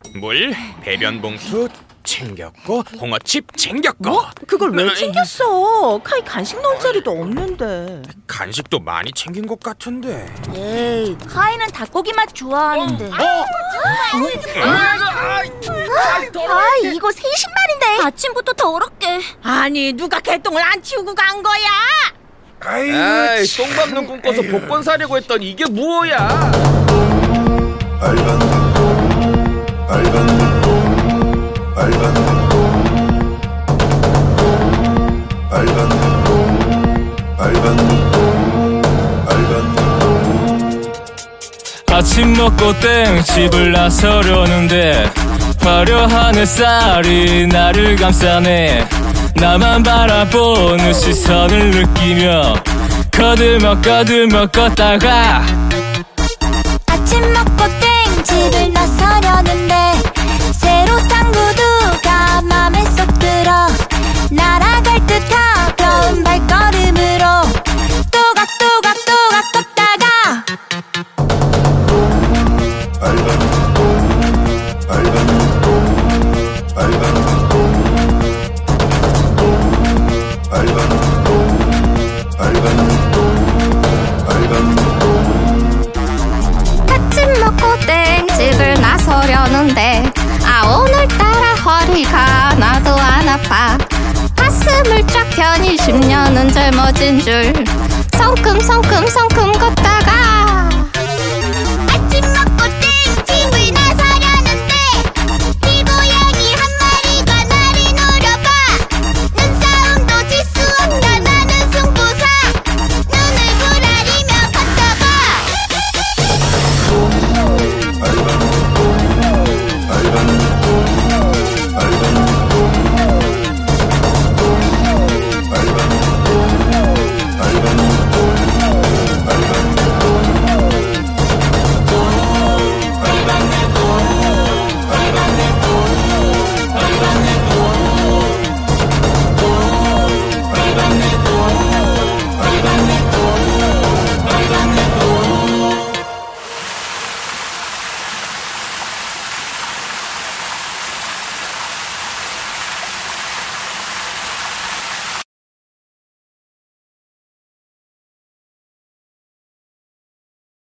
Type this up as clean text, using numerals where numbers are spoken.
물, 배변 봉투 챙겼고 홍어칩 챙겼고. 뭐? 그걸 왜 챙겼어? 카이 간식 넣을 자리도 없는데. 간식도 많이 챙긴 것 같은데. 에이, 카이는 닭고기 맛 좋아하는데. 이거 새 신발인데. 아침부터 더럽게. 아니, 누가 개똥을 안 치우고 간 거야? 아이, 똥 밟는 꿈 꿔서 복권 사려고 했더니 이게 뭐야? 아침 먹고 땡 집을 나서려는데 화려한 햇살이 나를 감싸네. 나만 바라보는 시선을 느끼며 거들먹 걷다가 아침 먹고 땡 집을 나서려는데 새로 산 구두가 맘에 쏙 들어 날아갈 듯 가벼운 발걸음으로 또각또각 걷다가 아침 먹고 땡 집을 나서려는데 오늘따라 허리가 하나도 안 아파. 가슴을 쫙 펴니 10년은 젊어진 줄 성큼 걷다가